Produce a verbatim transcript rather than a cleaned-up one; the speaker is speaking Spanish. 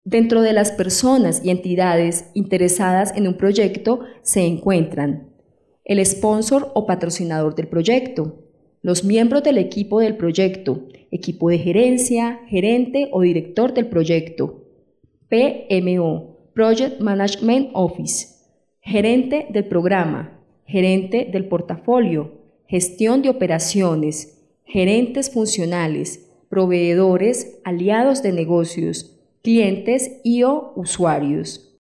Dentro de las personas y entidades interesadas en un proyecto se encuentran el sponsor o patrocinador del proyecto, los miembros del equipo del proyecto, equipo de gerencia, gerente o director del proyecto, P M O, Project Management Office, gerente del programa, gerente del portafolio, gestión de operaciones, gerentes funcionales, proveedores, aliados de negocios, clientes y o usuarios.